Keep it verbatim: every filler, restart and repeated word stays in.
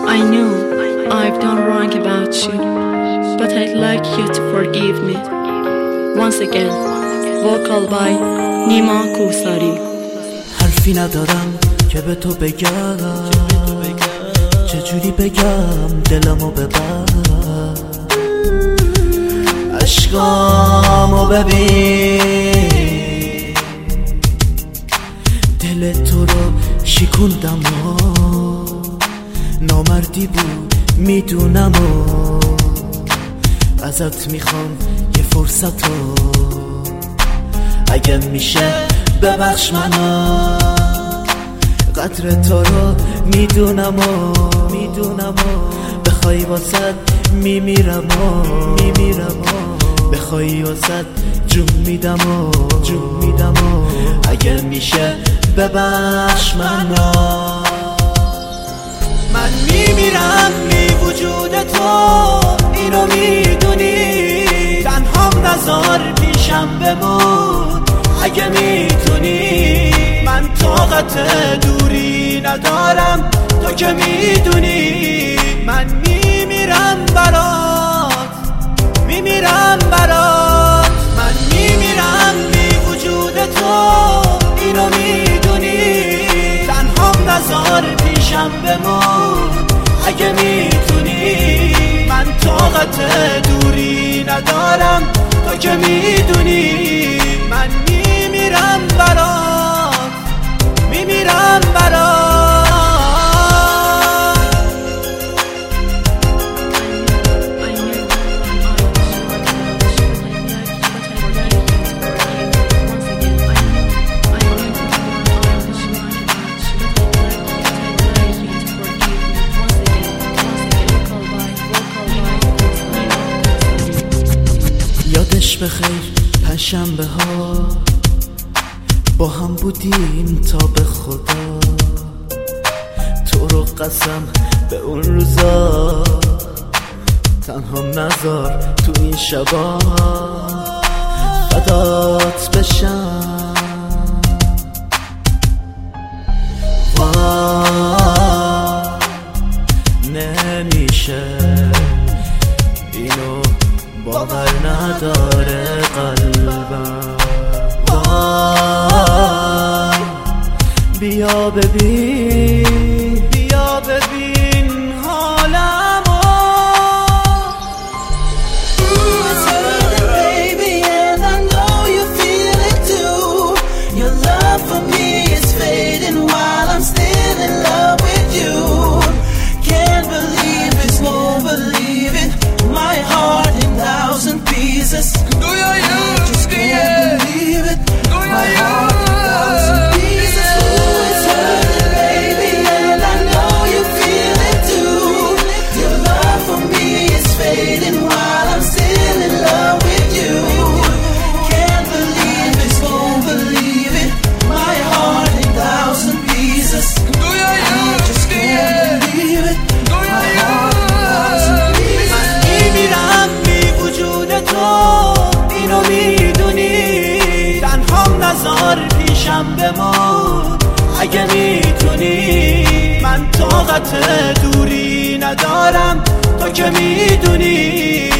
I know I've done wrong about you, but I'd like you to forgive me. Once again, vocal by نیما کوساری. حرفی ندارم که به تو بگم، چجوری بگم دلمو ببر، عشقامو ببین، دل تو رو شکوندم و نامردی بود میدونم و ازت میخوام یه فرصت رو، اگه میشه ببخش منو، قدر تو رو میدونم و میدونم و بخوای واسد میمیرم و میمیرم و بخوای واسد جون میدم و جون میدم و اگه میشه ببخش منو. من میمیرم بی وجود تو، اینو میدونی، تنهام نذار پیشم بمون اگه میتونی، من طاقت دوری ندارم تو که میدونی، من میمیرم برات میمیرم برات، من میمیرم بی وجود تو، اینو میدونی، تنهام نذار پیشم بمون اگه میتونی، من طاقت دوری ندارم تو که میدونی، من میمیرم برات میمیرم برات. یادش بخیر پنجشنبه ها با هم بودیم تا به خدا، تو رو قسم به اون روزا تنها نذار تو این شبا، فدات بشم وای نمیشه اینو باور نداره قلبم، وای بیا ببین بیا ببین حالمو. It's hurting baby and I know you feel it too, your love for me is fading while I'm still in love with you, can't believe it, won't believe it, my heart in thousand pieces, do you just can't believe it, my heart in thousand pieces. Oh, it's hurting baby and I know you feel it too, your love for me is fading while I'm still in love with you, can't believe it, won't believe it, my heart in thousand pieces, do you just can't believe it, my heart in thousand pieces. من میمیرم بی وجود تو، اینو میدونی، تنهام نذار پیشم بمون اگه میتونی، من طاقت دوری ندارم تو که میدونی،